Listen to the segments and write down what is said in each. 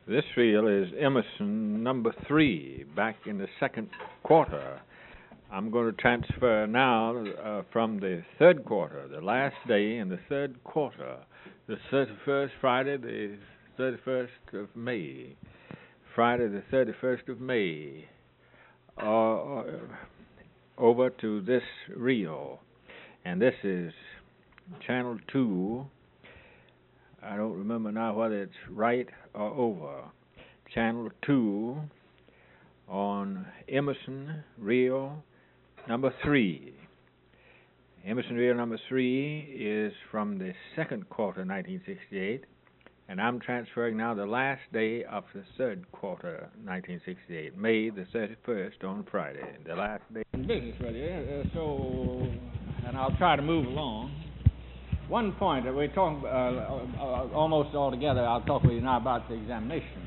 This reel is Emerson number 3, back in the second quarter. I'm going to transfer now from the third quarter, the last day in the third quarter, the 31st, Friday, the 31st of May. Friday, the 31st of May, over to this reel. And this is channel 2. I don't remember now whether it's right or over. Channel 2 on Emerson reel number 3. Emerson reel number 3 is from the second quarter, 1968, and I'm transferring now the last day of the third quarter, 1968, May the 31st on Friday, the last day. Business with you, and I'll try to move along. One point that we're talking almost all together, I'll talk with you now about the examination.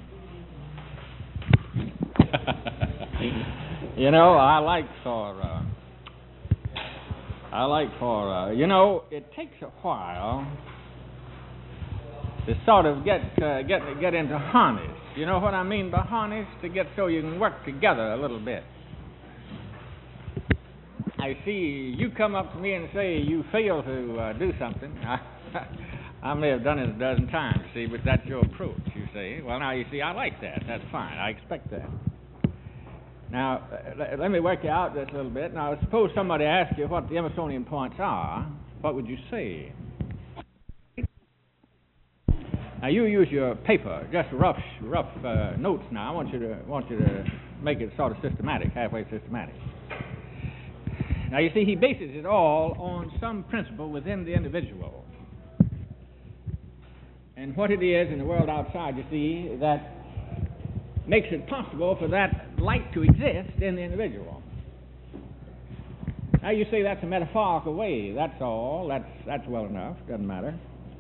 You know, it takes a while to sort of get into harness. You know what I mean by harness? To get so you can work together a little bit. I see you come up to me and say you fail to do something. I may have done it a dozen times, see, but that's your approach, you see. Well, now, you see, I like that. That's fine. I expect that. Now, let me work you out this a little bit. Now, suppose somebody asks you what the Emersonian points are. What would you say? Now, you use your paper, just rough notes now. I want you to make it sort of systematic, halfway systematic. Now, you see, he bases it all on some principle within the individual. And what it is in the world outside, you see, that makes it possible for that light to exist in the individual. Now, you say that's a metaphorical way. That's all. That's well enough. Doesn't matter.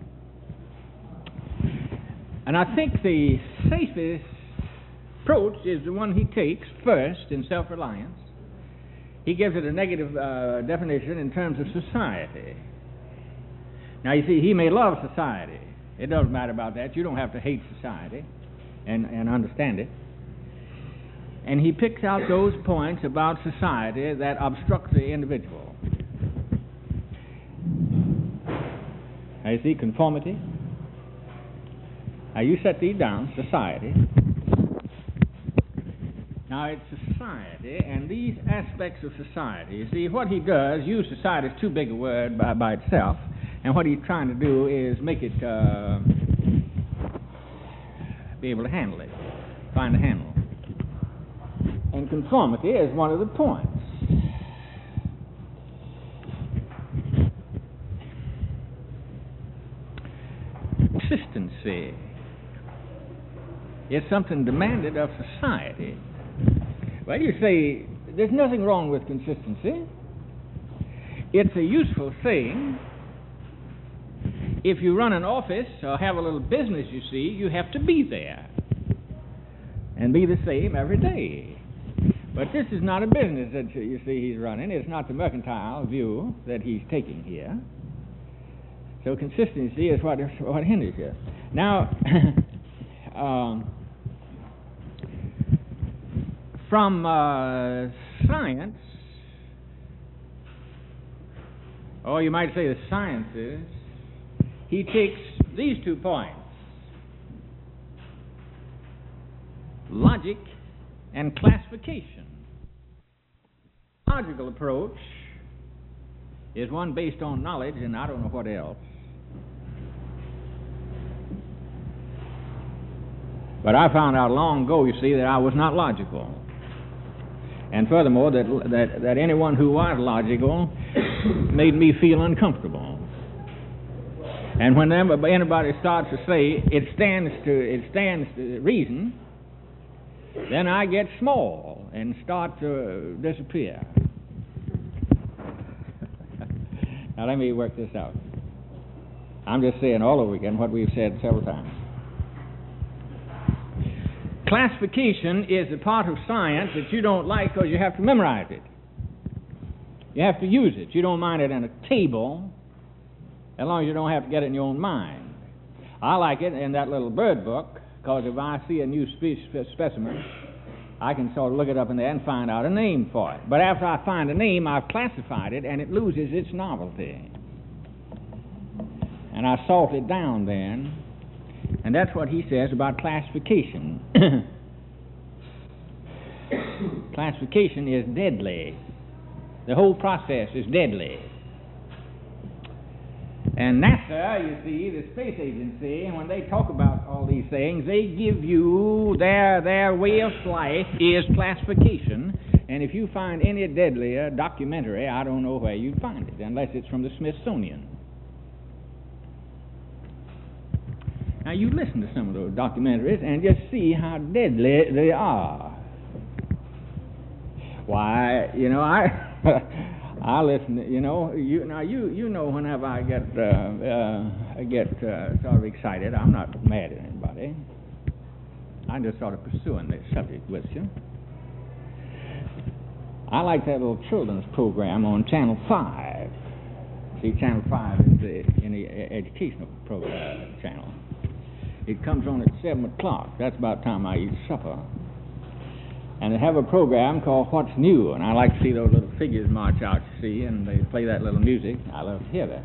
And I think the safest approach is the one he takes first in self-reliance. He gives it a negative definition in terms of society. Now, you see, he may love society. It doesn't matter about that. You don't have to hate society and understand it. And he picks out those points about society that obstruct the individual. Now, you see, conformity. Now, you set these down, society. Now, it's society, and these aspects of society, you see, what he does, use society is too big a word by itself, and what he's trying to do is make it be able to handle it, find a handle. And conformity is one of the points. Consistency is something demanded of society. Well, you say, there's nothing wrong with consistency. It's a useful thing. If you run an office or have a little business, you see, you have to be there and be the same every day. But this is not a business that you see he's running. It's not the mercantile view that he's taking here. So consistency is what hinders you. Now, from science, or you might say the sciences, he takes these 2 points, logic and classification. Logical approach is one based on knowledge and I don't know what else. But I found out long ago, you see, that I was not logical. And furthermore, that anyone who was logical made me feel uncomfortable. And whenever anybody starts to say it stands to reason, then I get small and start to disappear. Now let me work this out. I'm just saying all over again what we've said several times. Classification is a part of science that you don't like because you have to memorize it. You have to use it. You don't mind it in a table as long as you don't have to get it in your own mind. I like it in that little bird book Because if I see a new specimen, I can sort of look it up in there and find out a name for it. But after I find a name, I've classified it, and it loses its novelty. And I salt it down then, and that's what he says about classification. Classification is deadly. The whole process is deadly. And NASA, you see, the space agency, when they talk about all these things, they give you their way of life is classification. And if you find any deadlier documentary, I don't know where you'd find it, unless it's from the Smithsonian. Now, you listen to some of those documentaries and just see how deadly they are. Why, you know, I listen to, you know, you know, whenever I get sort of excited, I'm not mad at anybody. I'm just sort of pursuing this subject with you. I like that little children's program on Channel 5. See, Channel 5 is the educational program channel. It comes on at 7 o'clock. That's about the time I eat supper. And they have a program called What's New, and I like to see those little figures march out, you see, and they play that little music. I love to hear that.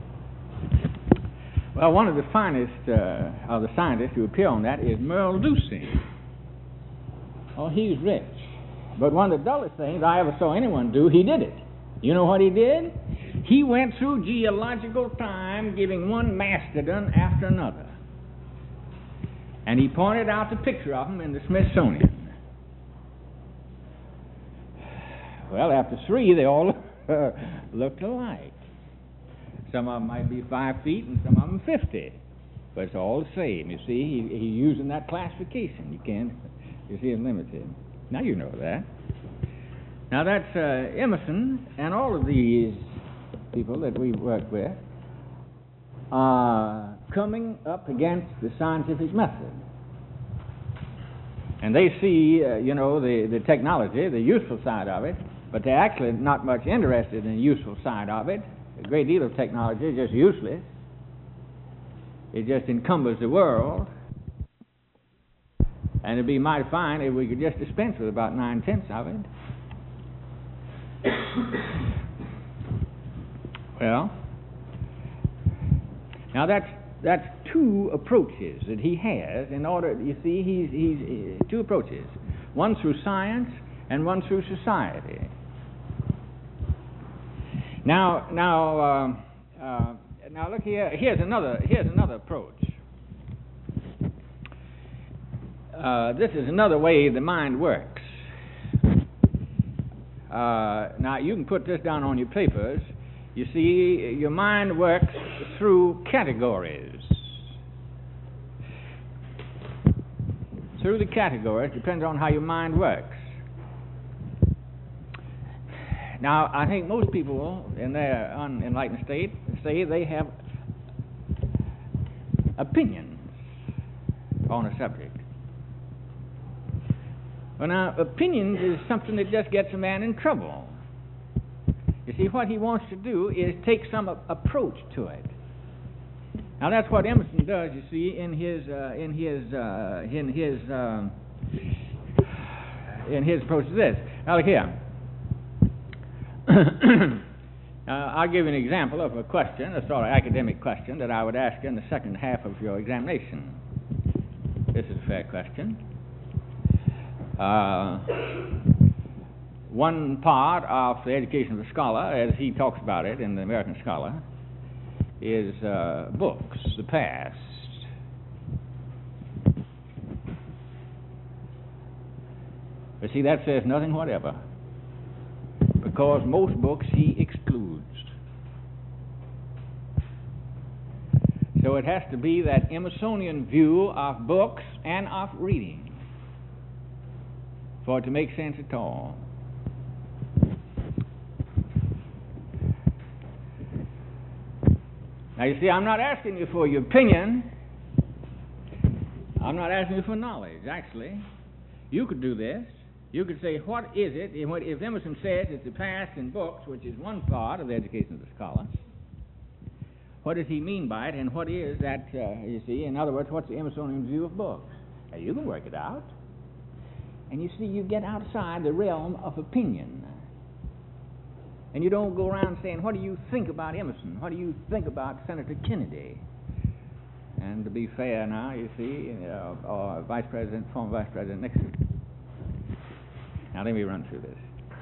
Well, one of the finest of the scientists who appear on that is Merle Lucy. Oh, he's rich. But one of the dullest things I ever saw anyone do, he did it. You know what he did? He went through geological time giving one mastodon after another. And he pointed out the picture of them in the Smithsonian. Well, after 3, they all looked alike. Some of them might be 5 feet and some of them 50. But it's all the same. You see, he's using that classification. You see, it's limited. Now you know that. Now that's Emerson and all of these people that we work with are coming up against the scientific method. And they see, you know, the technology, the useful side of it, but they're actually not much interested in the useful side of it. A great deal of technology is just useless. It just encumbers the world. And it'd be mighty fine if we could just dispense with about 9/10 of it. Well, now that's 2 approaches that he has in order. You see, he's 2 approaches: one through science and one through society. Now look here. Here's another approach. This is another way the mind works. Now you can put this down on your papers. You see, your mind works through categories. Through the categories, depends on how your mind works. Now, I think most people in their unenlightened state say they have opinions on a subject. Well, now, opinions is something that just gets a man in trouble. You see, what he wants to do is take some approach to it. Now, that's what Emerson does. You see, in his approach to this. Now, look here. I'll give you an example of a question, a sort of academic question that I would ask in the second half of your examination. This is a fair question. One part of the education of the scholar, as he talks about it in the American Scholar, is books, the past. But see, that says nothing whatever, because most books he excludes. So it has to be that Emersonian view of books and of reading for it to make sense at all. Now, you see, I'm not asking you for your opinion. I'm not asking you for knowledge, actually. You could do this. You could say, what is it? If Emerson says it's the past in books, which is one part of the education of the scholar, what does he mean by it, and what is that, you see? In other words, what's the Emersonian view of books? Now, you can work it out. And you see, you get outside the realm of opinion. And you don't go around saying, what do you think about Emerson? What do you think about Senator Kennedy? And to be fair now, you see, or Vice President, former Vice President Nixon. Now, let me run through this.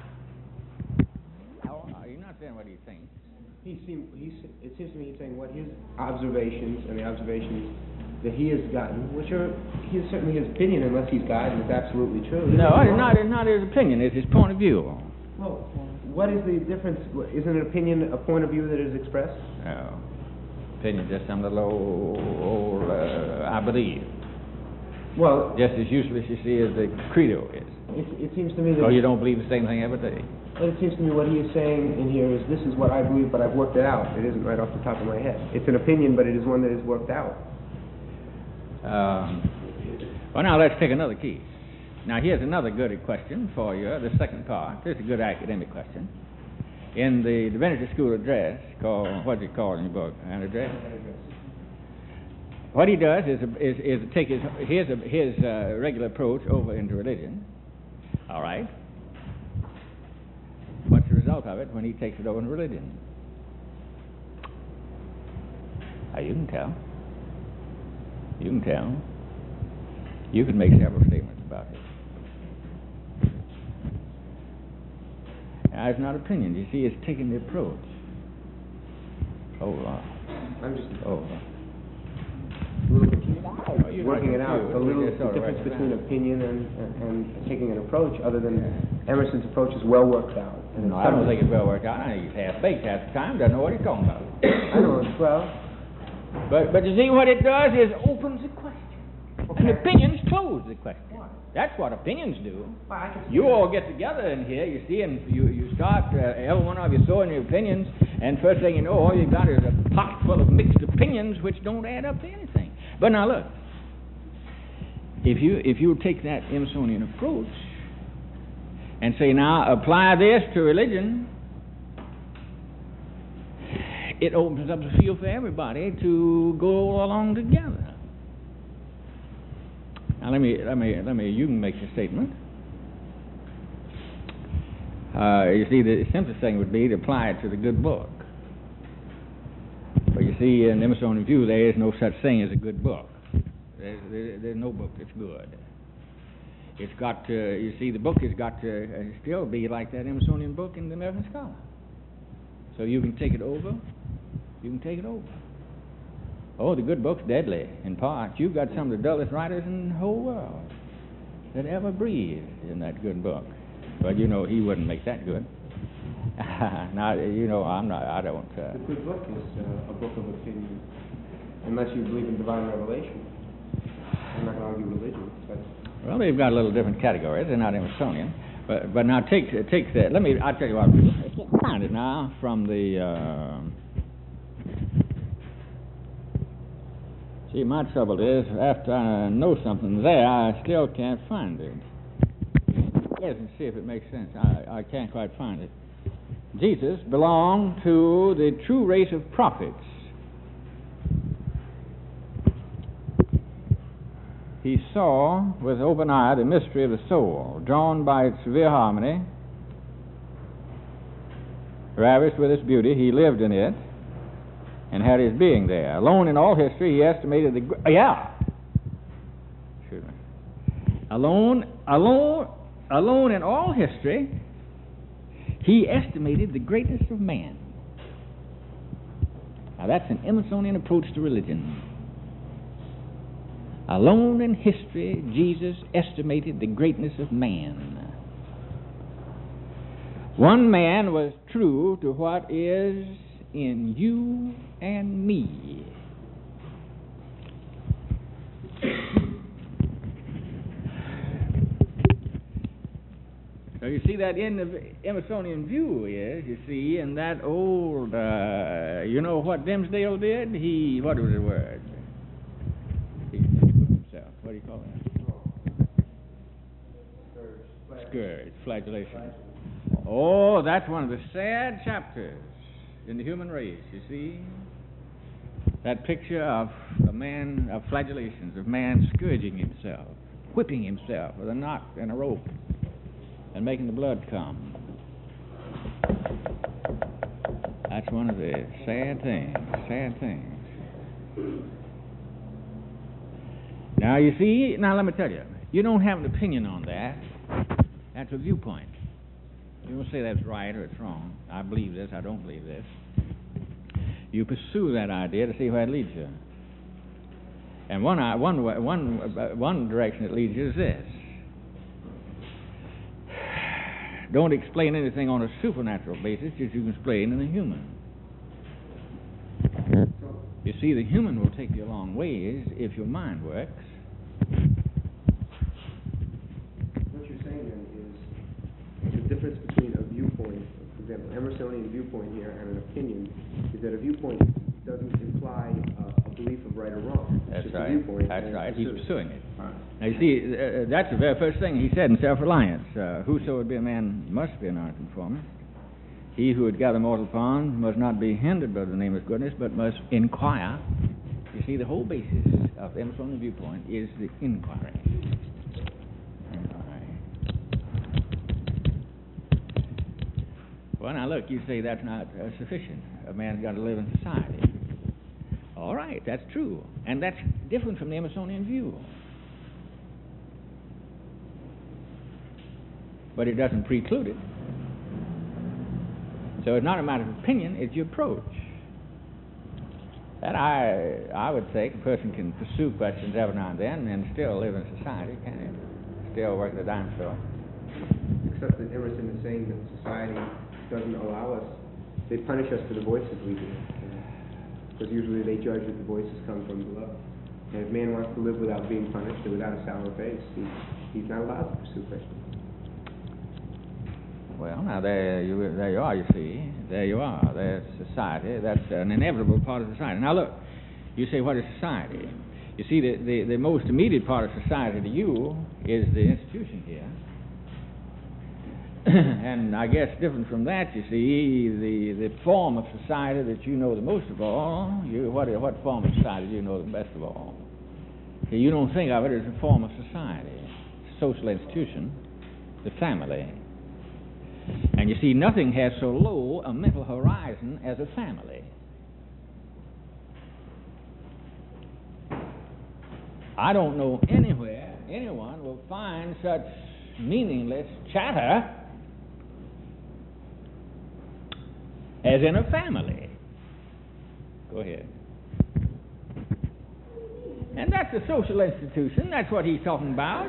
You're not saying what do you think. It seems to me he's saying what his observations and the observations that he has gotten, which are certainly his opinion, unless he's God and it's absolutely true. No, it's not his opinion. It's his point of view. Well, what is the difference? Isn't an opinion a point of view that is expressed? No. Opinion just some little old I believe. Well, just as useless, you see, as the credo is. It seems to me that... So you don't believe the same thing every day. Well, it seems to me what he is saying in here is, this is what I believe, but I've worked it out. It isn't right off the top of my head. It's an opinion, but it is one that is worked out. Well, now let's take another key. Now, here's another good question for you, the second part. This is a good academic question. In the Divinity School address, called, what do you call it in your book? An address? What he does is take his regular approach over into religion. All right? What's the result of it when he takes it over into religion? Now, you can tell. You can tell. You can make several statements about it. Now, it's not opinion. You see, it's taking the approach. Oh, I'm just a little confused. Working it out. The difference between opinion and taking an approach, other than Emerson's approach, is well worked out. No, I don't think it's well worked out. I think he's half-baked half the time. Doesn't know what he's talking about. I know it's well. But you see, what it does is opens the question. Okay. And opinions close the question. What? That's what opinions do. Well, you all get together in here, you see, and you start, every one of you throwing your opinions, and first thing you know, all you've got is a pot full of mixed opinions which don't add up to anything. But now look, if you take that Emersonian approach and say, now apply this to religion, it opens up the field for everybody to go along together. Now let me. You can make the statement. You see, the simplest thing would be to apply it to the good book. But you see, in the Emersonian view, there is no such thing as a good book. There's no book that's good. It's got to. You see, the book has got to still be like that Emersonian book in the American Scholar. So you can take it over. You can take it over. Oh, the good book's deadly, in part. You've got some of the dullest writers in the whole world that ever breathed in that good book. But, you know, he wouldn't make that good. Now, you know, I don't... The good book is a book of opinion, unless you believe in divine revelation. I'm not going to argue religion. Well, they've got a little different categories. They're not Emersonian. But now, take that. I'll tell you what. I find it now from the... See, my trouble is, after I know something there, I still can't find it. Yes, and see if it makes sense. I can't quite find it. Jesus belonged to the true race of prophets. He saw with open eye the mystery of the soul, drawn by its severe harmony, ravished with its beauty. He lived in it and had his being there. Alone in all history, he estimated Alone in all history, he estimated the greatness of man. Now that's an Emersonian approach to religion. Alone in history, Jesus estimated the greatness of man. One man was true to what is in you and me. So you see that in the Emersonian view is, you see, in that old, you know what Dimsdale did? What was the word? He put himself. What do you call that? Scourge, flagellation. Oh, that's one of the sad chapters in the human race, you see. That picture of a man, of flagellations, of man scourging himself, whipping himself with a knot and a rope, and making the blood come. That's one of the sad things. Now, you see, now let me tell you, you don't have an opinion on that. That's a viewpoint. You don't say that's right or it's wrong. I believe this, I don't believe this. You pursue that idea to see where it leads you. And one direction it leads you is this. Don't explain anything on a supernatural basis, just you can explain in the human. You see, the human will take you a long ways if your mind works. What you're saying then is the difference between a viewpoint, for example, Emersonian viewpoint here, and an opinion, is that a viewpoint doesn't imply a belief of right or wrong. That's just right. A viewpoint. That's right. He's pursuing it. Right. Now, you see, that's the very first thing he said in Self-Reliance. Whoso would be a man must be a nonconformist. He who would gather mortal ponds must not be hindered by the name of goodness, but must inquire. You see, the whole basis of the Emersonian viewpoint is the inquiry. Well, now look, you say that's not sufficient. A man's got to live in society. All right, that's true. And that's different from the Emersonian view. But it doesn't preclude it. So it's not a matter of opinion, it's your approach. That I would say a person can pursue questions every now and then still live in society, can't he? Still work the dime store. Except that Emerson is saying that society doesn't allow us, they punish us for the voices we do. Because usually they judge that the voices come from below. And if man wants to live without being punished or without a sour face, he's not allowed to pursue questions. Well, now there you are, you see. There you are. There's society. That's an inevitable part of society. Now look, you say, what is society? You see, the most immediate part of society to you is the institution here. And I guess different from that, you see, the form of society that you know the most of all, what form of society do you know the best of all? See, you don't think of it as a form of society, social institution, the family. And you see, nothing has so low a mental horizon as a family. I don't know anywhere anyone will find such meaningless chatter as in a family. Go ahead. And that's a social institution. That's what he's talking about.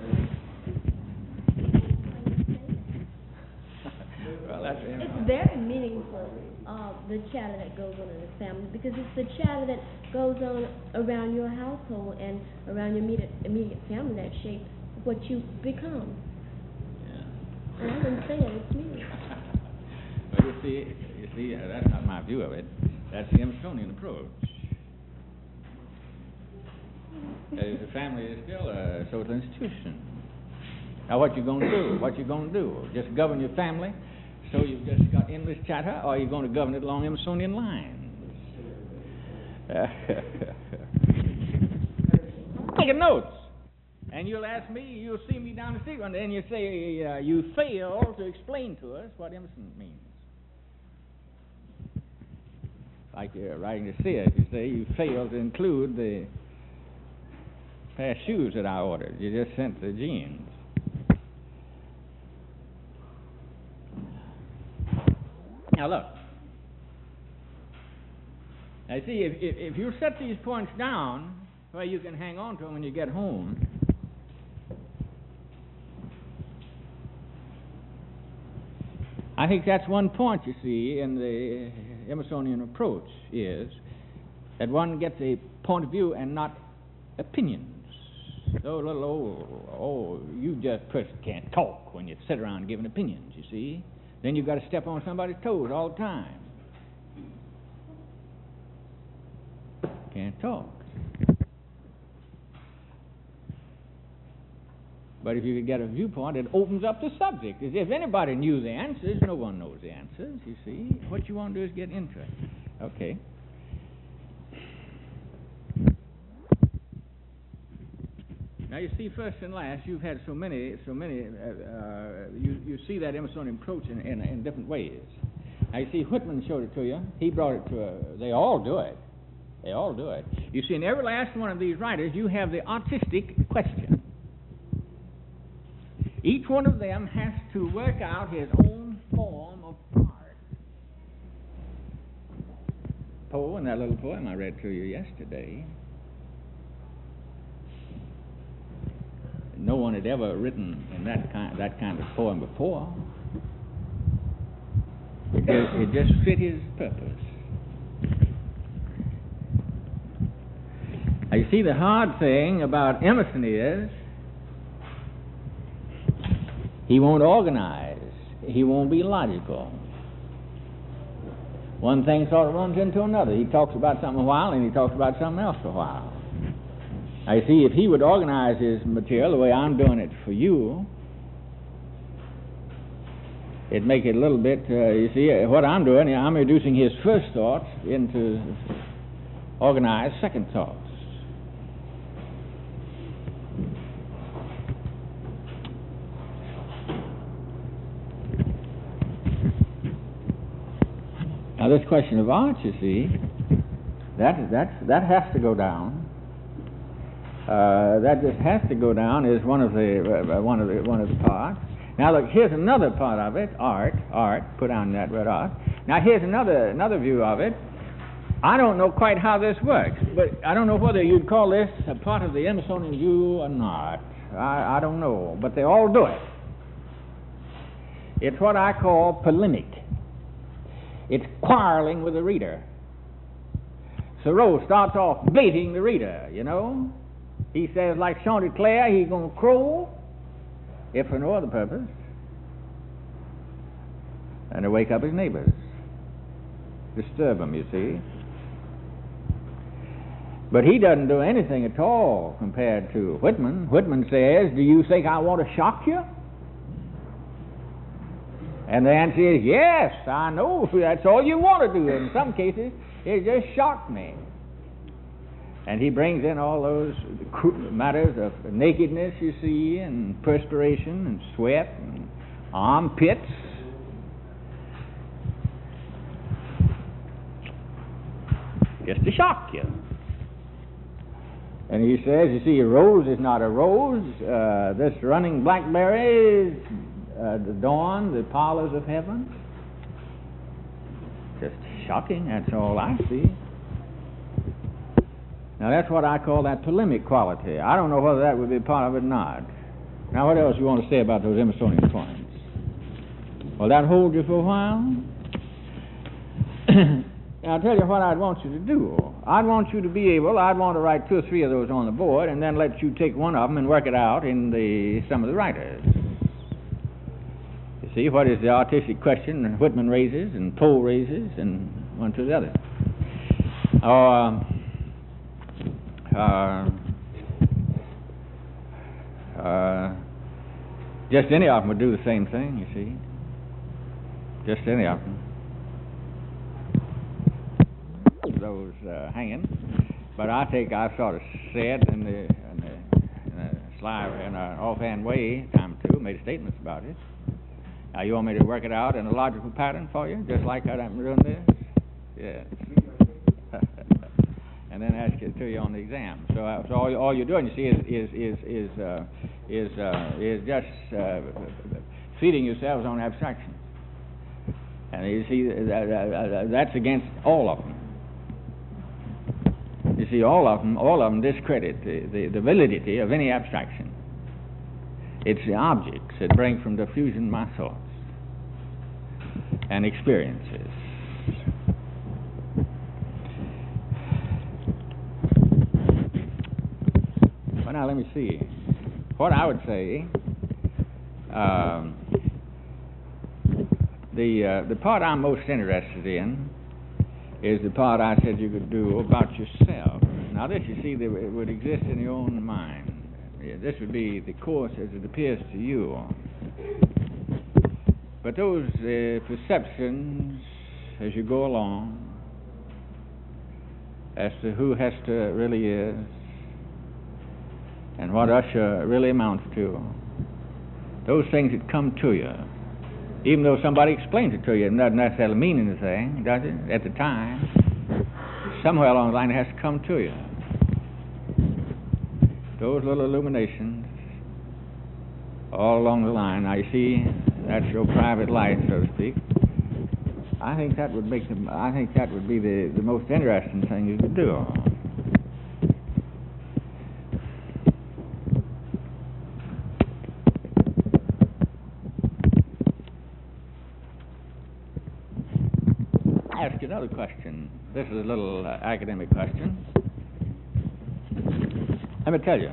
It's very meaningful, the chatter that goes on in the family, because it's the chatter that goes on around your household and around your immediate family that shapes what you become. Yeah. And I wouldn't say that it's me. But you see, that's not my view of it. That's the Emersonian approach. The family is still a social institution. Now, what you going to do? What you going to do? Just govern your family? So you've just got endless chatter, or are you going to govern it along Emersonian lines? Taking notes. And you'll ask me, you'll see me down the street one day, and you say, you fail to explain to us what Emerson means. Like you're writing to Sears, you say, you fail to include the pair of shoes that I ordered. You just sent the jeans. Now look, I see, if you set these points down where you can hang on to them when you get home, I think that's one point, you see, in the Emersonian approach, is that one gets a point of view and not opinions. So little, you just person can't talk when you sit around giving opinions, you see. Then you've got to step on somebody's toes all the time. Can't talk. But if you could get a viewpoint, it opens up the subject. As if anybody knew the answers, no one knows the answers, you see. What you want to do is get into it. Okay. Now you see, first and last, you've had so many. You see that Emersonian approach in different ways. Now you see, Whitman showed it to you. He brought it to. They all do it. They all do it. You see, in every last one of these writers, you have the artistic question. Each one of them has to work out his own form of art. Poe, in that little poem I read to you yesterday, no one had ever written in that kind of poem before. It just fit his purpose. Now, you see, the hard thing about Emerson is he won't organize. He won't be logical. One thing sort of runs into another. He talks about something a while, and he talks about something else a while. Now, you see, if he would organize his material the way I'm doing it for you, it'd make it a little bit, you see, what I'm doing, I'm reducing his first thoughts into organized second thoughts. Now, this question of art, you see, that has to go down. That just has to go down as one of the parts. Now, look, here's another part of it: art. Put down that word art. Now, here's another view of it. I don't know quite how this works, but I don't know whether you'd call this a part of the Emersonian view or not. I don't know, but they all do it. It's what I call polemic. It's quarreling with the reader. Thoreau starts off baiting the reader, you know. He says, like Chanticleer, he's going to crow, if for no other purpose, and to wake up his neighbors. Disturb them, you see. But he doesn't do anything at all compared to Whitman. Whitman says, do you think I want to shock you? And the answer is, yes, I know. That's all you want to do. In some cases, it just shocked me. And he brings in all those matters of nakedness, you see, and perspiration, and sweat, and armpits. Just to shock you. And he says, you see, a rose is not a rose. This running blackberry is the dawn, the parlors of heaven. Just shocking, that's all I see. Now, that's what I call that polemic quality. I don't know whether that would be part of it or not. Now, what else you want to say about those Emersonian points? Will that hold you for a while? I'll tell you what I'd want you to do. I'd want you to be able, I'd want to write 2 or 3 of those on the board and then let you take one of them and work it out in some of the writers. You see, what is the artistic question Whitman raises and Poe raises and one to the other. Just any of them would do the same thing, you see. Just any of them. Those hanging. But I think I've sort of said in an offhand way, time or two, made statements about it. Now, you want me to work it out in a logical pattern for you, just like I'm doing this? Yes. And then ask it to you on the exam. So all you're doing, you see, is just feeding yourselves on abstractions. And you see, that's against all of them. You see, all of them discredit the validity of any abstraction. It's the objects that bring from diffusion my thoughts and experiences. Well, now let me see. What I would say, the part I'm most interested in is the part I said you could do about yourself. Now this, you see, it would exist in your own mind. This would be the course as it appears to you. But those perceptions as you go along as to who Hester really is, and what usher really amounts to. Those things that come to you, even though somebody explains it to you, it doesn't necessarily mean anything, does it, at the time? Somewhere along the line it has to come to you. Those little illuminations all along the line. Now you see, that's your private life, so to speak. I think that would make them. I think that would be the most interesting thing you could do. I'll ask you another question. This is a little academic question. Let me tell you.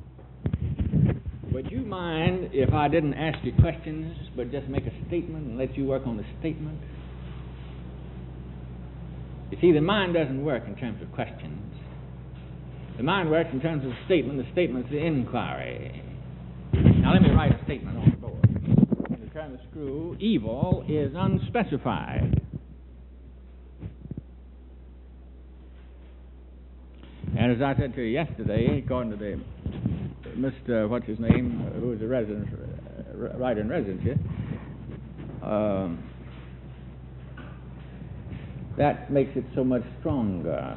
Would you mind if I didn't ask you questions, but just make a statement and let you work on the statement? You see, the mind doesn't work in terms of questions. The mind works in terms of statement. The statement's the inquiry. Now let me write a statement on the board. In the term of screw, evil is unspecified. And as I said to you yesterday, according to the Mr. what's his name, who is a resident, writer in residence here, that makes it so much stronger.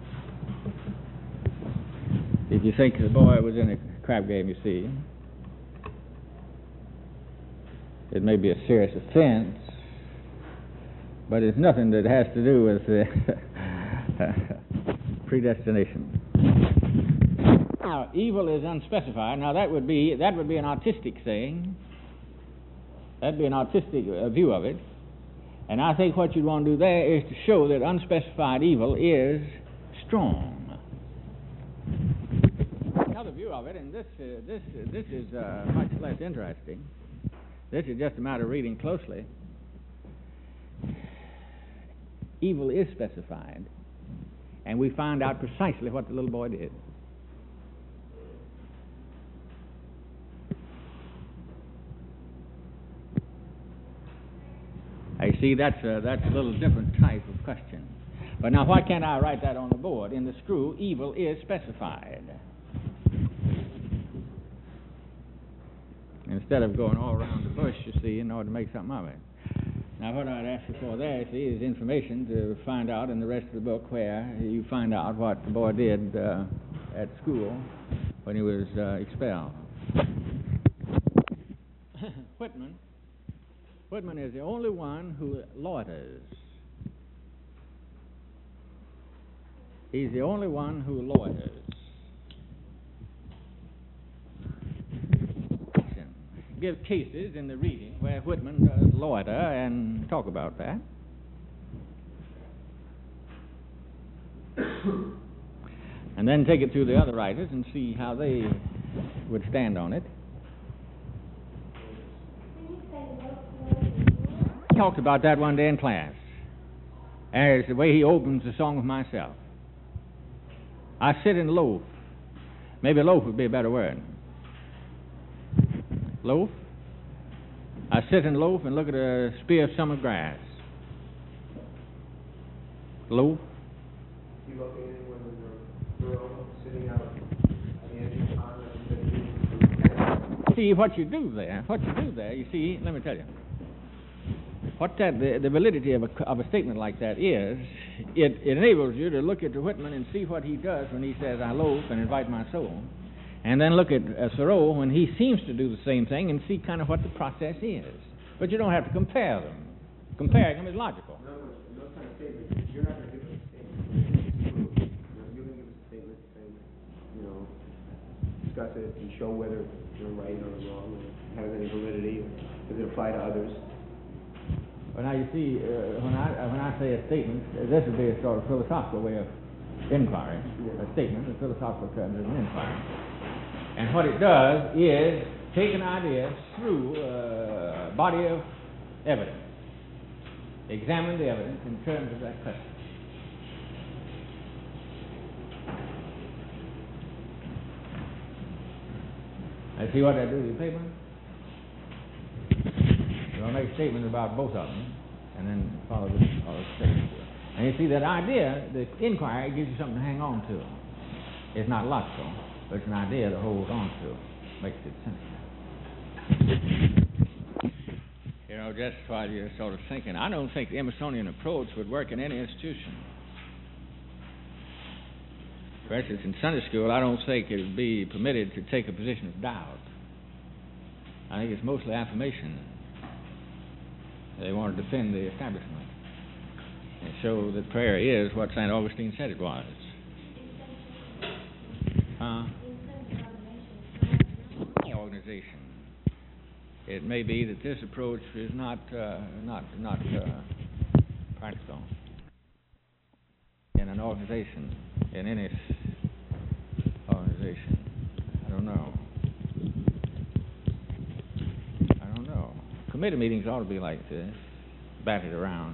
If you think the boy was in a crap game, you see, it may be a serious offense, but it's nothing that has to do with predestination. Now, evil is unspecified. Now, that would be an artistic saying. That'd be an artistic view of it. And I think what you'd want to do there is to show that unspecified evil is strong. Another view of it, and this is much less interesting. This is just a matter of reading closely. Evil is specified, and we find out precisely what the little boy did. I see that's a little different type of question. But now why can't I write that on the board? In the screw, evil is specified. Instead of going all around the bush, you see, in order to make something of it. Now what I'd ask you for there, see, is information to find out in the rest of the book where you find out what the boy did at school when he was expelled. Whitman is the only one who loiters. He's the only one who loiters. Give cases in the reading where Whitman does loiter and talk about that. And then take it to the other writers and see how they would stand on it. He talked about that one day in class. And it's the way he opens the Song of Myself. I sit and loaf. Maybe loaf would be a better word. Loaf. I sit and loaf and look at a spear of summer grass. Loaf. You look at anyone with a girl sitting out at the edge of the pond. See what you do there, you see, let me tell you. What the validity of a statement like that is, it enables you to look at Whitman and see what he does when he says, I loaf and invite my soul. And then look at Thoreau when he seems to do the same thing and see kind of what the process is. But you don't have to compare them. Comparing them is logical. No kind of statement. You're not going to give us a statement. You're going to give us a statement and, discuss it and show whether you're right or wrong, or has any validity, or does it apply to others. Well, now you see, when I say a statement, this would be a sort of philosophical way of inquiry. Yeah. A statement, in philosophical terms, is an inquiry. And what it does is take an idea through a body of evidence. Examine the evidence in terms of that question. I see what I do with the paper. So I'll make a statement about both of them, and then follow the statement. And you see that idea, the inquiry, gives you something to hang on to. It's not logical. but it's an idea to hold on to. Makes it simple. You know, just while you're sort of thinking, I don't think the Emersonian approach would work in any institution. For instance, in Sunday school, I don't think it would be permitted to take a position of doubt. I think it's mostly affirmation. They want to defend the establishment and show that prayer is what St. Augustine said it was. Organization. It may be that this approach is not practical in an organization, in any organization. I don't know. Committee meetings ought to be like this, batted around.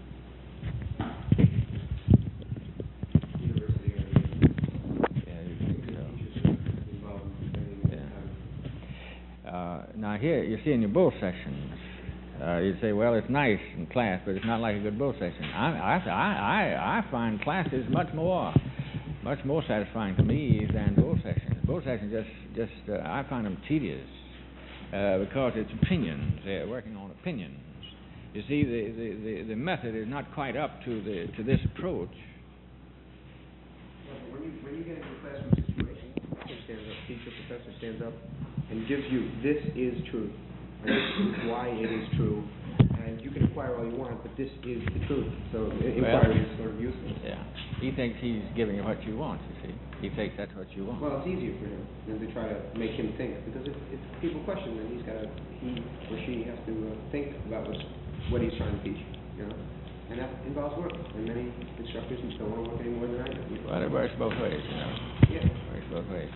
Now here, you see in your bull sessions, you say, well, it's nice in class, but it's not like a good bull session. I find classes much more satisfying to me than bull sessions. Bull sessions I find them tedious because it's opinions. They're working on opinions. You see, the method is not quite up to this approach. When you get into a classroom situation, teacher, professor stands up and gives you, this is true, and this is why it is true, and you can inquire all you want, but this is the truth. So inquiry is sort of useless. Yeah. He thinks he's giving you what you want, you see. He thinks that's what you want. Well, it's easier for him than to try to make him think, because if people question, then he or she has to think about what he's trying to teach, you know? And that involves work, and many instructors don't want to work any more than I do. Well, it works both ways, you know. Yeah. It works both ways.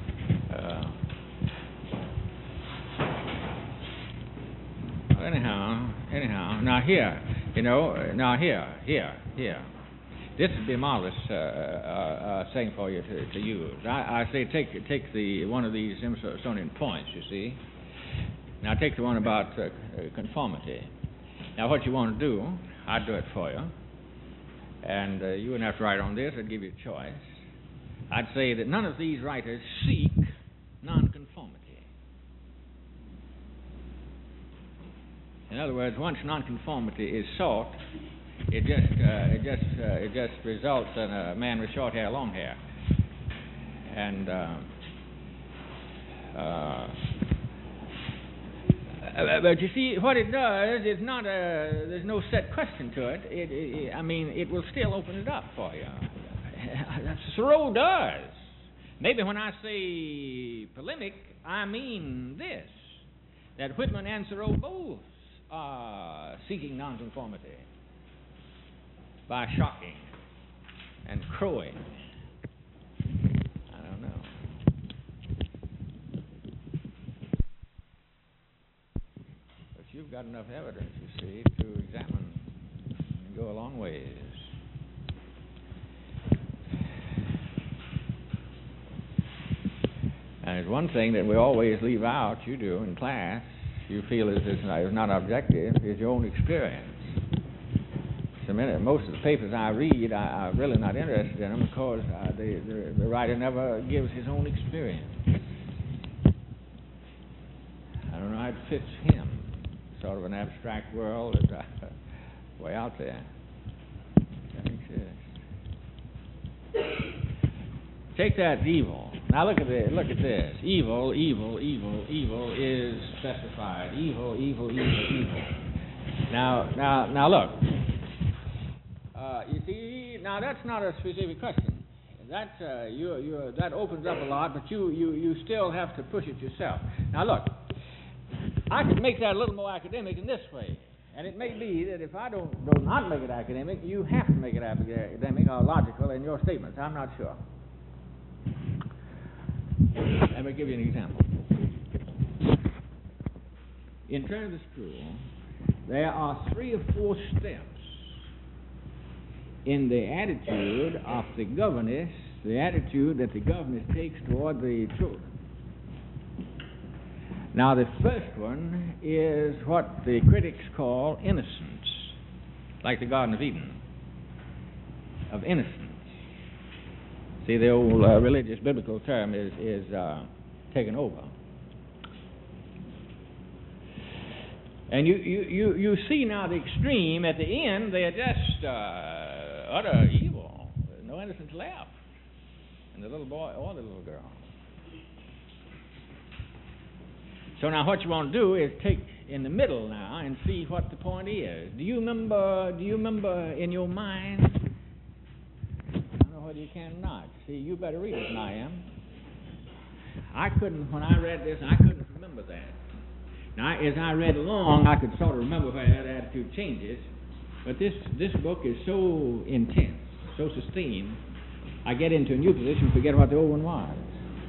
Anyhow, now here, you know, here. This would be a marvelous thing for you to use. I say take one of these Emersonian points, you see. Now take the one about conformity. Now what you want to do, I'd do it for you. And you wouldn't have to write on this, I'd give you a choice. I'd say that none of these writers seek nonconformity. In other words, once nonconformity is sought, it just results in a man with short hair, long hair, and but you see, what it does is not there's no set question to it. It will still open it up for you. That's what Thoreau does. Maybe when I say polemic, I mean this: that Whitman and Thoreau both are seeking nonconformity by shocking and crowing. I don't know. But you've got enough evidence, you see, to examine and go a long ways. And there's one thing that we always leave out, you do in class, you feel is not objective, is your own experience. Most of the papers I read, I'm really not interested in them because the writer never gives his own experience. I don't know how it fits him. Sort of an abstract world that's way out there. That exists. Take that evil. Now look at this. Evil is specified. Evil. Now look. You see, now that's not a specific question. That that opens up a lot, but you still have to push it yourself. Now look, I could make that a little more academic in this way, and it may be that if I do not make it academic, you have to make it academic or logical in your statements. I'm not sure. Let me give you an example. In Turn of the Screw, there are 3 or 4 steps in the attitude of the governess, the attitude that the governess takes toward the children. Now, the first one is what the critics call innocence, like the Garden of Eden, of innocence. See, the old religious biblical term is taken over. And you see now the extreme. At the end, they are just utter evil. There's no innocence left. And the little boy or the little girl. So now what you want to do is take in the middle now and see what the point is. Do you remember in your mind? I don't know whether you can or not. See, you better read it than I am. I couldn't, when I read this, I couldn't remember that. Now, as I read along, I could sort of remember where that attitude changes. But this book is so intense, so sustained, I get into a new position and forget what the old one was.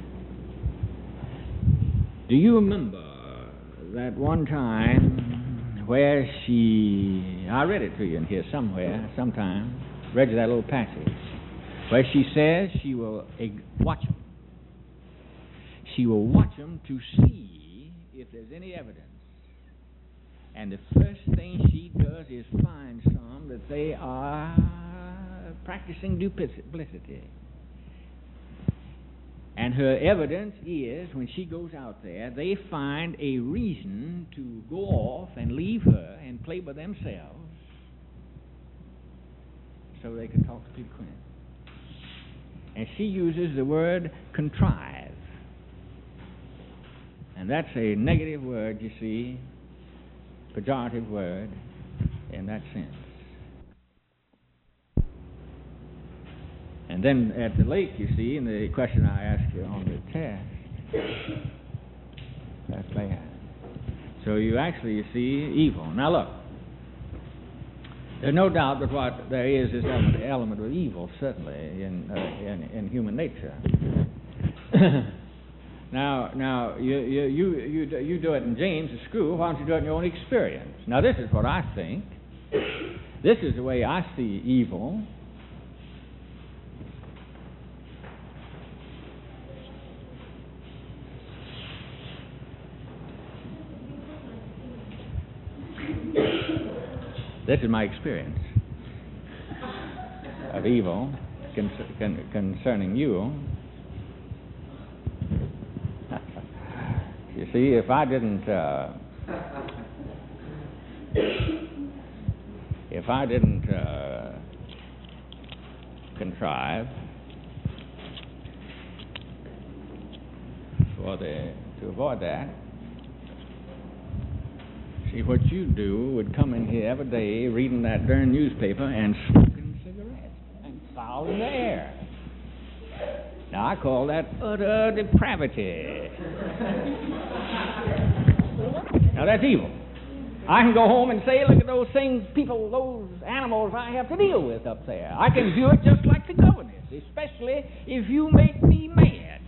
Do you remember that one time where I read it to you in here somewhere, sometime, read you that little passage, where she says she will watch them. She will watch them to see if there's any evidence. And the first thing she does is find some that they are practicing duplicity. And her evidence is, when she goes out there, they find a reason to go off and leave her and play by themselves so they can talk to Peter Quinn. And she uses the word contrive. And that's a negative word, you see, pejorative word in that sense. And then at the lake, you see, in the question I asked you on the test, that's bad. So you actually, you see, evil. Now look, there's no doubt that what there is an element of evil, certainly, in human nature. Now you do it in James at school. Why don't you do it in your own experience? Now this is what I think. This is the way I see evil. This is my experience of evil concerning you. You see, if I didn't contrive to avoid that, see, what you do would come in here every day reading that darn newspaper and smoking cigarettes and fouling the air. Now, I call that utter depravity. Now, that's evil. I can go home and say, look at those things, people, those animals I have to deal with up there. I can do it just like the governess, especially if you make me mad.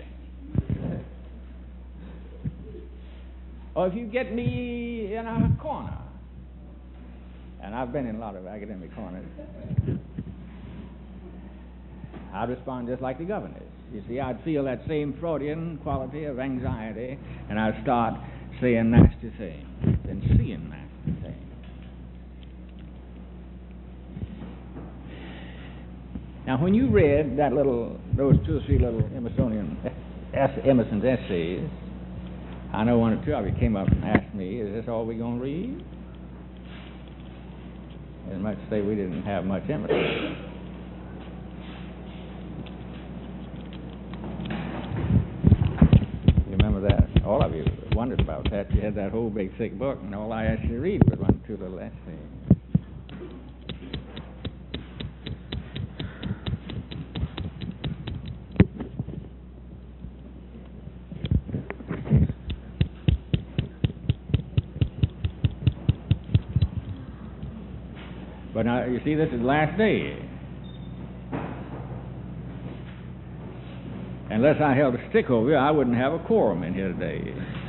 Or if you get me in a corner. And I've been in a lot of academic corners. I'd respond just like the governess. You see, I'd feel that same Freudian quality of anxiety, and I'd start saying nasty things and seeing nasty things. Now, when you read those 2 or 3 little Emerson's essays, I know 1 or 2 of you came up and asked me, is this all we're going to read? As much as say we didn't have much Emerson. That all of you wondered about that. You had that whole big thick book, and all I asked you to read was 1 or 2 little essays. But now you see, this is the last day. Unless I held a stick over you, I wouldn't have a quorum in here today.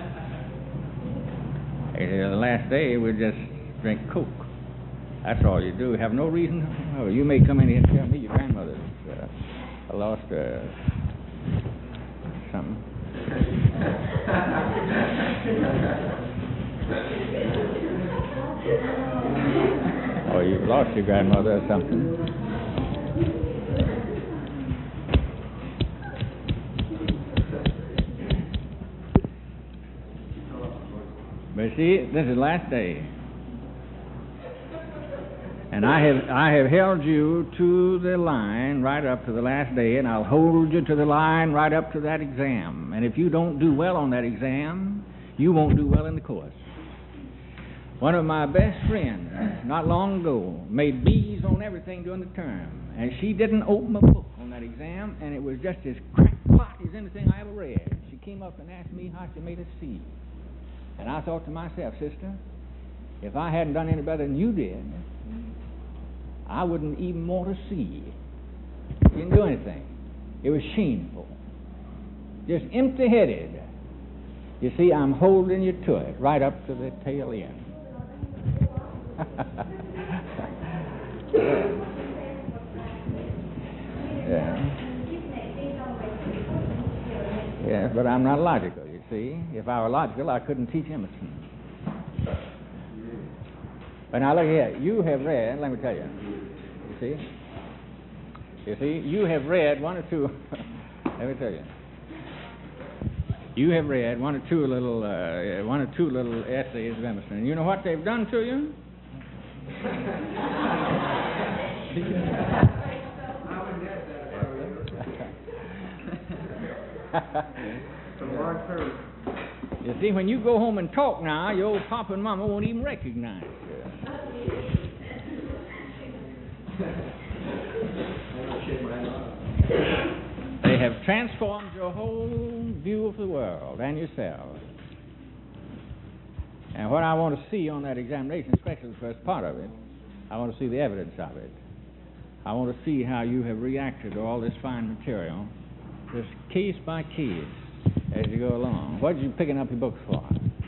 The last day, we'd just drink Coke. That's all you do. Have no reason. Oh, you may come in here and tell me your grandmother's lost something. Or you lost your grandmother or something. see, this is the last day. And I have held you to the line right up to the last day, and I'll hold you to the line right up to that exam. And if you don't do well on that exam, you won't do well in the course. One of my best friends, not long ago, made B's on everything during the term, and she didn't open a book on that exam, and it was just as crackpot as anything I ever read. She came up and asked me how she made a C. And I thought to myself, sister, if I hadn't done any better than you did, I wouldn't even want to see. Didn't do anything. It was shameful. Just empty-headed. You see, I'm holding you to it right up to the tail end. Yeah, but I'm not logical, you see. If I were logical, I couldn't teach Emerson. But now look here. You have read, let me tell you. You see, you have read one or two. Let me tell you. You have read one or two little essays of Emerson. And you know what they've done to you? You see, when you go home and talk now, your old papa and mama won't even recognize you. They have transformed your whole view of the world and yourself. And what I want to see on that examination, especially the first part of it, I want to see the evidence of it. I want to see how you have reacted to all this fine material, just case by case, as you go along. What are you picking up your books for?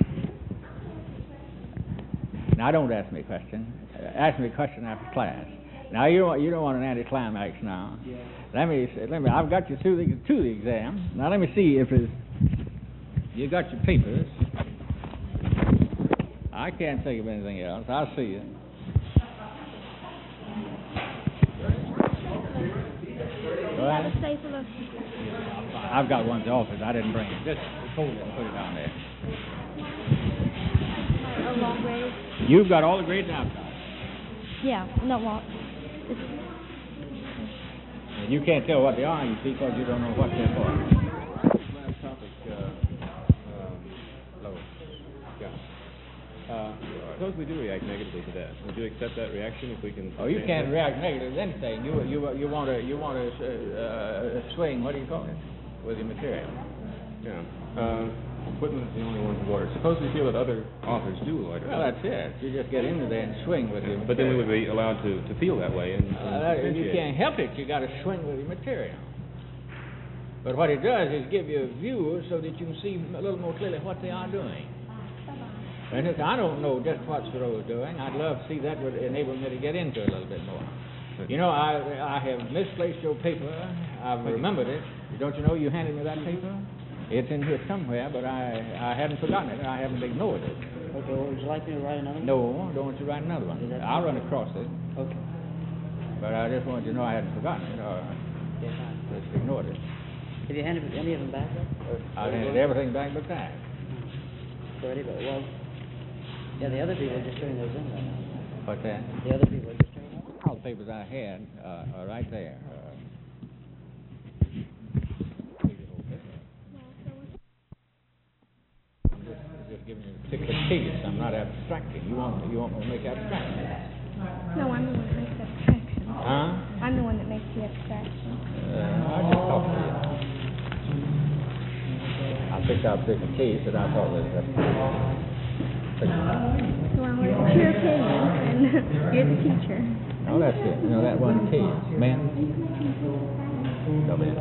Now, don't ask me a question. Ask me a question after class. Now, you don't want an anticlimax now. Yeah. Let me. I've got you to the exam. Now, let me see if you got your papers. I can't think of anything else. I'll see you. Go ahead. I've got one at the office. I didn't bring it. Just hold it and put it down there. A long grade? You've got all the grades I've got. Yeah, no, well, and you can't tell what they are, you see, because you don't know what they're for. Last topic, Lois. Yeah. Suppose we do react negatively to that. Would you accept that reaction if we can? Oh, you can't react negatively to anything. You want to swing. What do you call it? With your material. Yeah. Whitman is the only one who orders. Suppose we feel that other authors do loiter. Well, that's it. You just get into there and swing with your material. But then we would be allowed to feel that way. And you can't help it. You got to swing with your material. But what it does is give you a view so that you can see a little more clearly what they are doing. And I don't know just what Thoreau is doing. I'd love to see that would enable me to get into it a little bit more. You know, I have misplaced your paper. I've remembered it. Don't you know you handed me that paper? It's in here somewhere, but I hadn't forgotten it. I haven't ignored it. Okay, well, would you like me to write another one? No, don't want you to write another one. I'll run across it. Okay. But I just wanted you to know I hadn't forgotten it, or just ignored it. Have you handed any of them back yet? I handed everything back but that. Already, but well, yeah, the other people are just turning those in right now. What's that? The other people are just turning them in. All the papers I had are right there. Just giving you a particular case. I'm not abstracting. You want me to make abstraction? no, I'm the one that makes abstraction. Huh? I'm the one that makes the abstraction. I just talked to you. I picked out a particular case that I thought was So I want your opinion, and you're the teacher. Oh, that's it. You know that one case, man. Come in.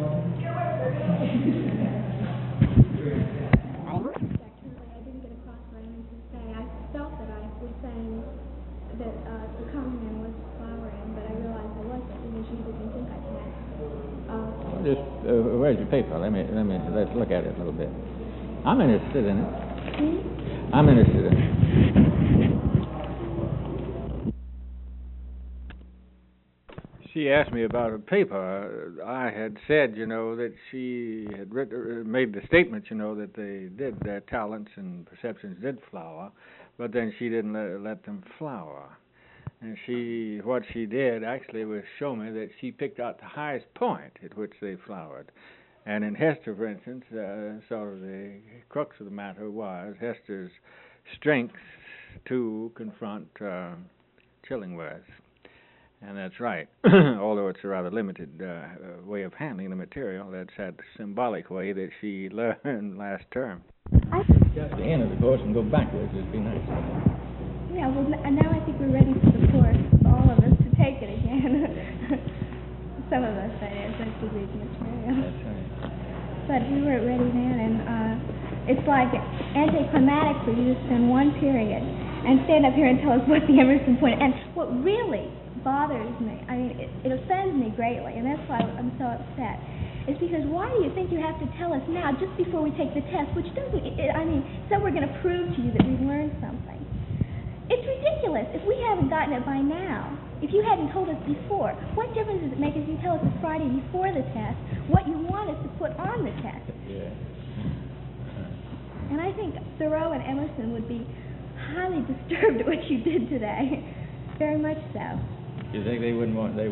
That the common man was flowering, but I realized I wasn't because you didn't think I had. Just where's your paper? Let's look at it a little bit. I'm interested in it. I'm interested in it. See, she asked me about a paper, I had said, that she had made the statement, that their talents and perceptions did flower, but then she didn't let them flower. And what she did actually was show me that she picked out the highest point at which they flowered. And in Hester, for instance, sort of the crux of the matter was Hester's strength to confront Chillingworth. And that's right. Although it's a rather limited way of handling the material, that's that symbolic way that she learned last term. Just the end of the course and go backwards would be nice. Yeah, well, now I think we're ready for the course, all of us, to take it again. Some of us, that is, that's the reading material. That's right. But we weren't ready then, and it's like anticlimactic for you to spend one period and stand up here and tell us what the Emerson point. And what really bothers me, I mean, it offends me greatly, and that's why I'm so upset, is because why do you think you have to tell us now, just before we take the test, which doesn't, so we're going to prove to you that we've learned something. It's ridiculous. If we haven't gotten it by now, if you hadn't told us before, what difference does it make if you tell us the Friday before the test what you want us to put on the test? Yeah. And I think Thoreau and Emerson would be highly disturbed at what you did today. Very much so. You think they'd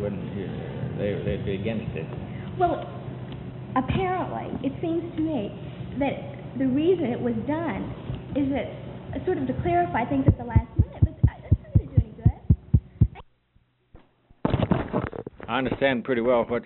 be against it? Well, apparently, it seems to me that the reason it was done is that sort of to clarify things at the last minute, but that's not going to do any good. I understand pretty well how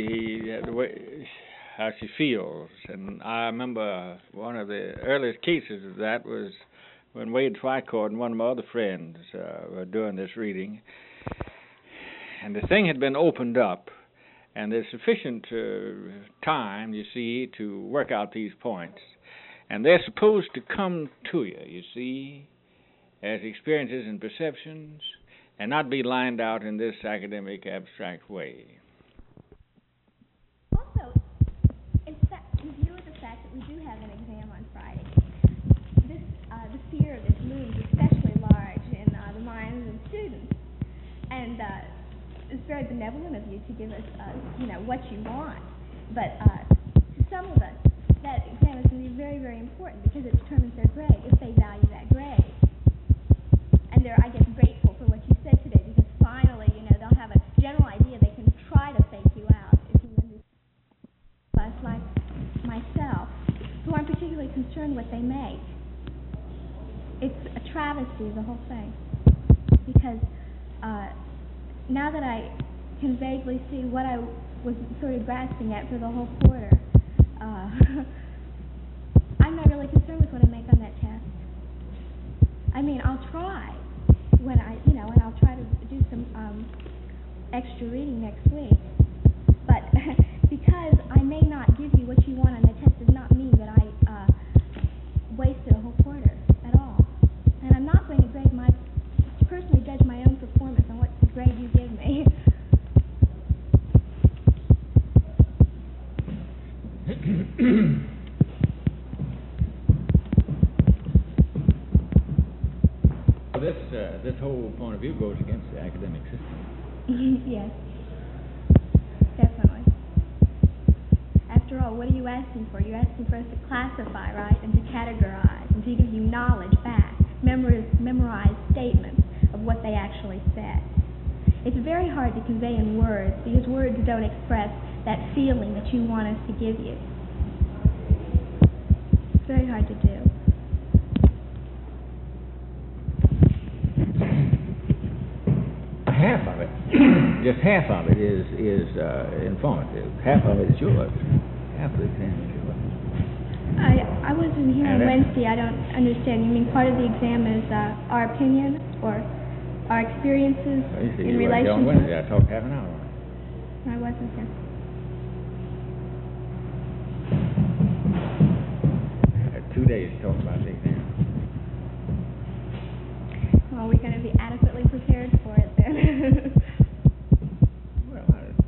she feels, and I remember one of the earliest cases of that was when Wade Twycourt and one of my other friends were doing this reading, and the thing had been opened up, and there's sufficient time, you see, to work out these points. And they're supposed to come to you, you see, as experiences and perceptions, and not be lined out in this academic, abstract way. Also, in view of the fact that we do have an exam on Friday, the fear of this looms especially large in the minds of students. And it's very benevolent of you to give us, what you want. But to some of us, that exam is going to be very, very important because it determines their grade, if they value that grade. And they're, I guess, grateful for what you said today because finally, they'll have a general idea they can try to fake you out if you understand. Us, like myself, who aren't particularly concerned what they make. It's a travesty, the whole thing. Because now that I can vaguely see what I was sort of grasping at for the whole quarter, I'm not really concerned with what I make on that test. I mean, I'll try when and I'll try to do some extra reading next week. But because I may not give you what you want on the test does not mean that I wasted a whole quarter at all. And I'm not going to personally judge my own performance on what grade you give me. This whole point of view goes against the academic system. Yes, definitely. After all, what are you asking for? You're asking for us to classify, right, and to categorize, and to give you knowledge back, memorize statements of what they actually said. It's very hard to convey in words because words don't express that feeling that you want us to give you. It's very hard to do. Half of it, just half of it is informative. Half of it is yours. Half of the exam is yours. I wasn't here on Wednesday. I don't understand. You mean part of the exam is our opinion or our experiences in relation to... Wednesday. I talked half an hour on it. I wasn't here. I had 2 days to talk about the exam. Well, we're going to be adequately prepared for it then. Well,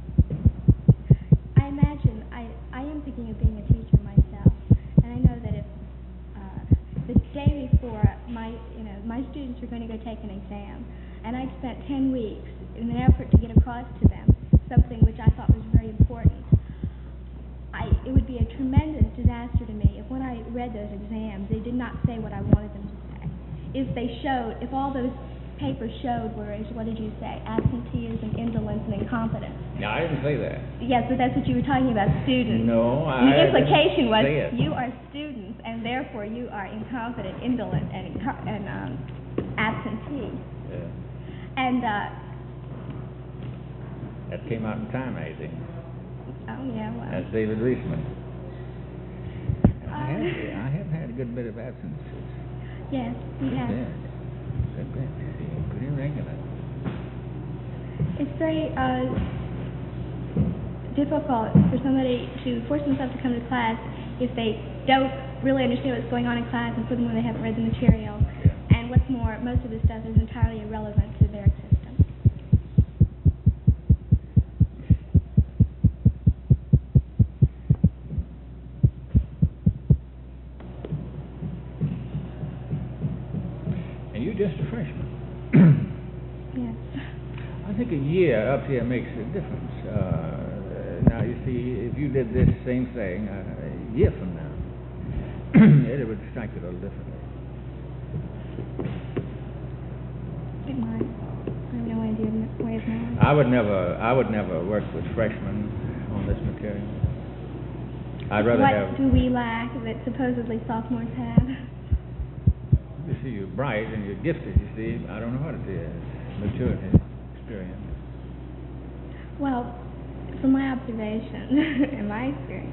I imagine I am thinking of being a teacher myself, and I know that if the day before my students are going to go take an exam, and I've spent 10 weeks in an effort to get across to them something which I thought was very important. It would be a tremendous disaster to me if when I read those exams they did not say what I wanted them to say. If all those papers showed were, what did you say, absenteeism, indolence, and incompetence. No, I didn't say that. Yes, but that's what you were talking about, students. No, the implication was say it. you are students, and therefore you are incompetent, indolent, and absentee. Yeah. And that came out in Time magazine. Oh yeah, well. That's David Reisman. I have had a good bit of absences. Yes, you have. Good bit. Pretty regular. It's very difficult for somebody to force themselves to come to class if they don't really understand what's going on in class, and furthermore they haven't read the material. Yeah. And what's more, most of the stuff is entirely irrelevant to their system. And you're just a freshman. Yes. I think a year up here makes a difference. Now, you see, if you did this same thing a year from now, it would strike it a little differently. It might. I have no idea way of knowing. I would never work with freshmen on this material. I'd rather have. What do we lack that supposedly sophomores have? You see, you're bright and you're gifted. You see, I don't know what it is. Maturity, experience. Well, from my observation and my experience,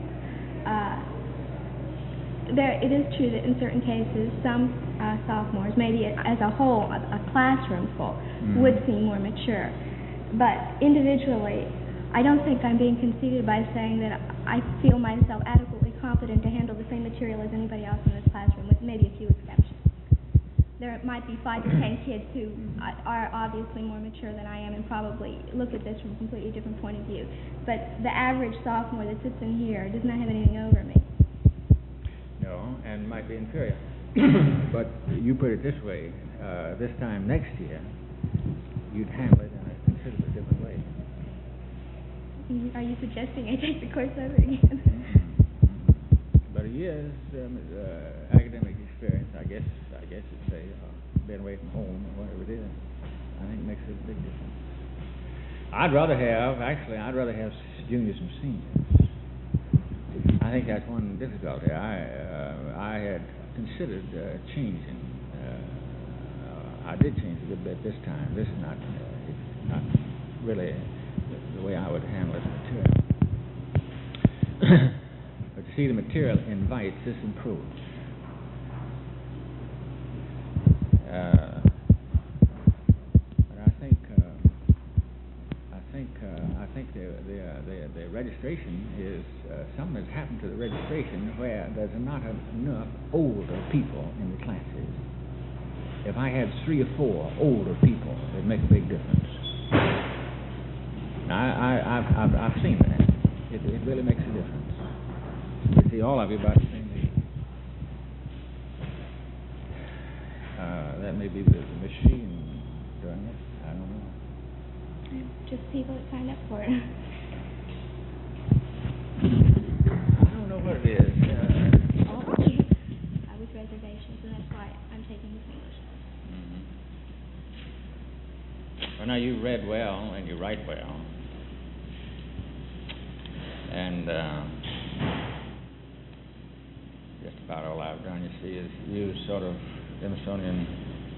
it is true that in certain cases, some sophomores, maybe as a whole, a classroom full, would seem more mature. But individually, I don't think I'm being conceited by saying that I feel myself adequately competent to handle the same material as anybody else in this classroom, with maybe a few exceptions. There might be 5 to 10 kids who are obviously more mature than I am and probably look at this from a completely different point of view. But the average sophomore that sits in here does not have anything over me. No, and might be inferior. But you put it this way, this time next year, you'd handle it in a considerably different way. Are you suggesting I take the course over again? But a year's academic experience, I guess you'd say, being away from home or whatever it is, I think makes a big difference. I'd rather have juniors and seniors. I think that's one difficulty. I had considered changing. I did change a good bit this time. This is not really the way I would handle this material. But you see, the material invites, this improves. But I think the registration is something has happened to the registration where there's not enough older people in the classes. If I had 3 or 4 older people, it'd make a big difference. Now, I've seen that. It really makes a difference. You see, all of you about the same age. That may be the machine doing it. I don't know. Just people that signed up for it. I don't know what it is. With reservations, and that's why I'm taking this English. Well, now you read well and you write well, and just about all I've done, you see, is use sort of Emersonian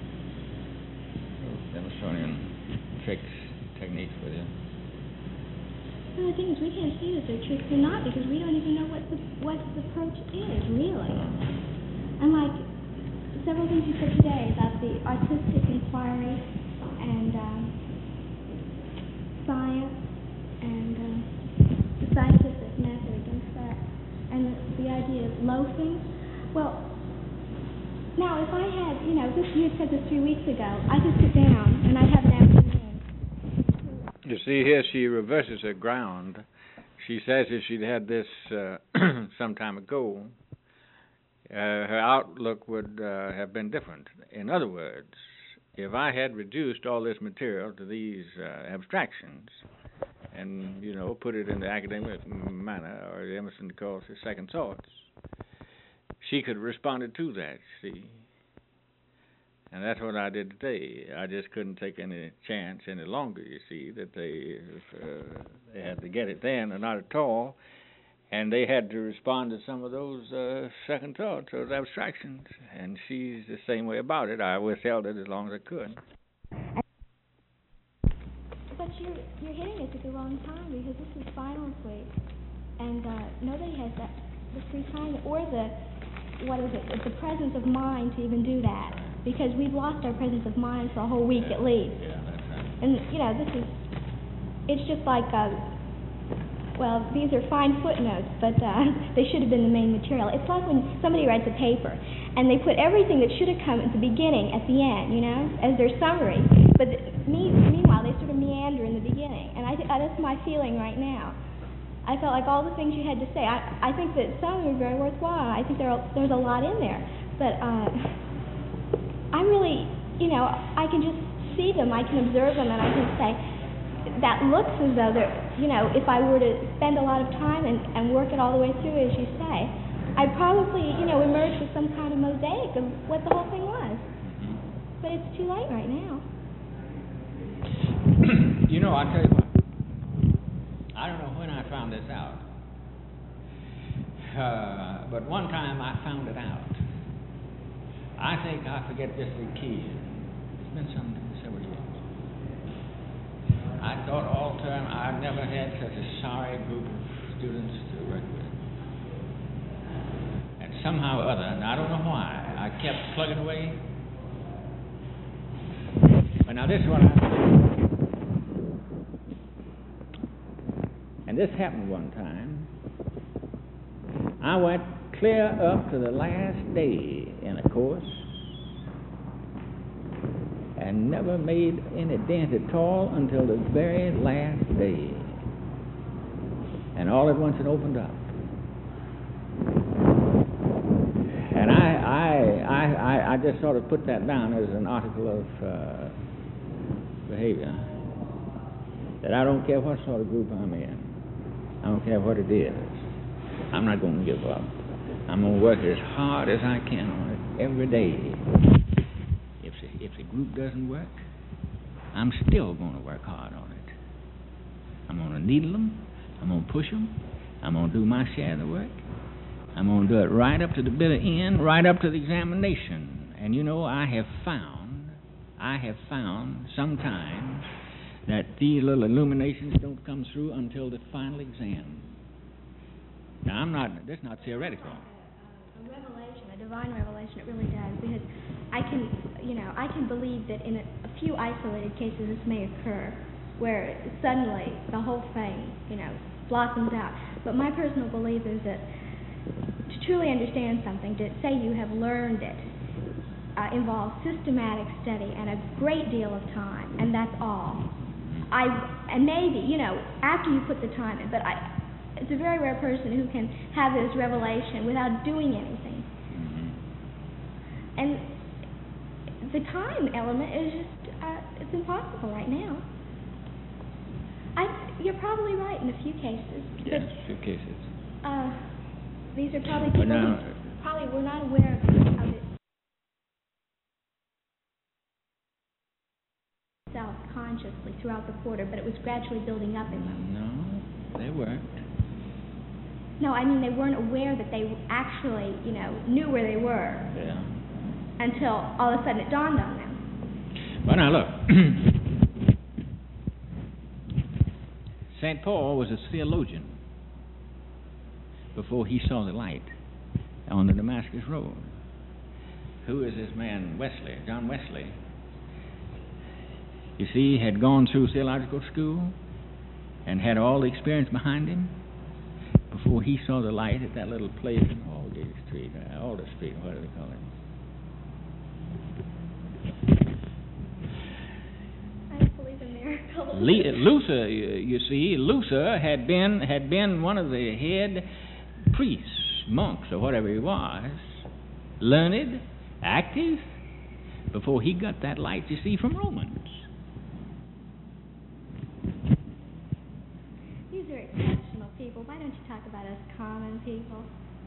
tricks, techniques with you. Well, the thing is, we can't see that they're tricks or not because we don't even know what the approach is, really. And like several things you said today about the artistic inquiry and science and the scientific method against that, and the idea of loafing. Well, now if I had, you had said this 3 weeks ago, I could sit down and I'd have an afternoon. You see here, she reverses her ground. She says if she'd had this some time ago, her outlook would have been different. In other words, if I had reduced all this material to these abstractions, and, put it in the academic manner, or Emerson calls it second thoughts, she could have responded to that, see. And that's what I did today. I just couldn't take any chance any longer, you see, that they had to get it then, or not at all. And they had to respond to some of those second thoughts, those abstractions. And she's the same way about it. I withheld it as long as I could. But you're hitting us at the wrong time, because this is finals week, and nobody has the free time or the presence of mind to even do that, because we've lost our presence of mind for a whole week at least. Yeah, that's right. And it's just like, these are fine footnotes, but they should have been the main material. It's like when somebody writes a paper and they put everything that should have come at the beginning at the end, as their summary. But meanwhile, they sort of meander in the beginning. And that's my feeling right now. I felt like all the things you had to say, I think that some were very worthwhile. I think there's a lot in there. But I'm really, I can just see them, I can observe them, and I can say, that looks as though they're, if I were to spend a lot of time and work it all the way through, as you say, I'd probably, emerge with some kind of mosaic of what the whole thing was. Mm-hmm. But it's too late right now. I'll tell you what. I don't know when I found this out. But one time I found it out. I think I forget just the key. It's been several years. I thought all term I've never had such a sorry group of students to work with. And somehow or other, and I don't know why, I kept plugging away. But now this is what and this happened one time. I went clear up to the last day in a course and never made any dent at all until the very last day. And all at once it opened up. And I just sort of put that down as an article of behavior. That I don't care what sort of group I'm in. I don't care what it is. I'm not going to give up. I'm going to work as hard as I can on it every day. If the group doesn't work, I'm still going to work hard on it. I'm going to needle them. I'm going to push them. I'm going to do my share of the work. I'm going to do it right up to the bitter end, right up to the examination. And I have found sometimes that these little illuminations don't come through until the final exam. Now, this is not theoretical. A revelation, a divine revelation, it really does, because I can believe that in a few isolated cases this may occur, where suddenly the whole thing, blossoms out. But my personal belief is that to truly understand something, to say you have learned it, involves systematic study and a great deal of time, and that's all. And maybe, after you put the time in, but it's a very rare person who can have this revelation without doing anything. And the time element is just, it's impossible right now. You're probably right in a few cases. Yes, a few cases. These are probably people who probably were not aware of it self-consciously throughout the quarter, but it was gradually building up in them. No, they weren't. No, I mean they weren't aware that they actually, knew where they were. Yeah. Until all of a sudden it dawned on them. Well, now look. St. Paul was a theologian before he saw the light on the Damascus Road. Who is this man, Wesley, John Wesley? You see, he had gone through theological school and had all the experience behind him before he saw the light at that little place in Alder Street, what do they call it? I believe in miracles. Luther, you see, Luther had been one of the head priests, monks, or whatever he was, learned, active, before he got that light, you see, from Romans. exceptional people. Why don't you talk about us common people?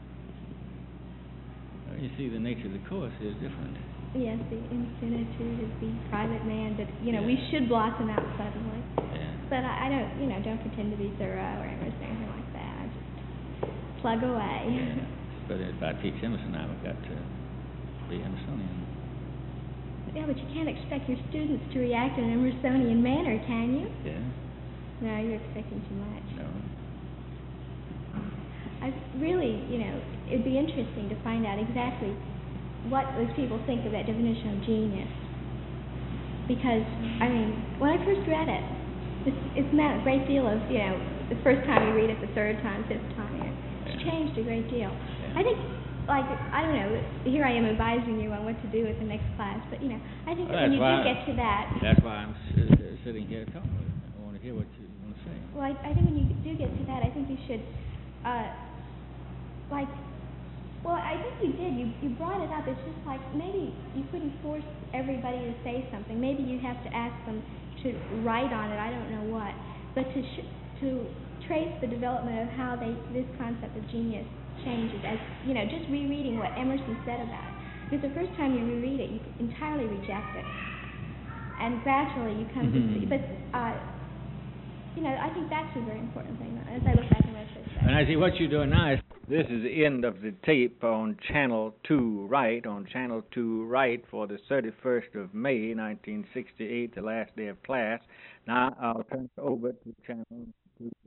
Well, you see, the nature of the course is different. Yes, the infinitude of the private man, but we should blossom out suddenly. Yeah. But I don't pretend to be Thoreau or Emerson or anything like that. I just plug away. Yeah. But if I teach Emerson, I've got to be Emersonian. Yeah, but you can't expect your students to react in an Emersonian manner, can you? Yeah. No, you're expecting too much. No. I really, it'd be interesting to find out exactly what those people think of that definition of genius. Because, when I first read it, it's meant a great deal of, the first time you read it, the third time, fifth time, it's changed a great deal. Yeah. I think, I don't know, here I am advising you on what to do with the next class, but, I think when you do get to that... That's why I'm sitting here talking with you. I want to hear what you want to say. Well, I think when you do get to that, I think you should, I think you did. You brought it up. It's just like maybe you couldn't force everybody to say something. Maybe you have to ask them to write on it. I don't know what, but to trace the development of how this concept of genius changes as just rereading what Emerson said about it. Because the first time you reread it, you entirely reject it, and gradually you come to see. But I think that's a very important thing. As I look back in retrospect. And I see what you're doing now is. This is the end of the tape on Channel 2 Right, for the 31st of May, 1968, the last day of class. Now I'll turn it over to Channel 2.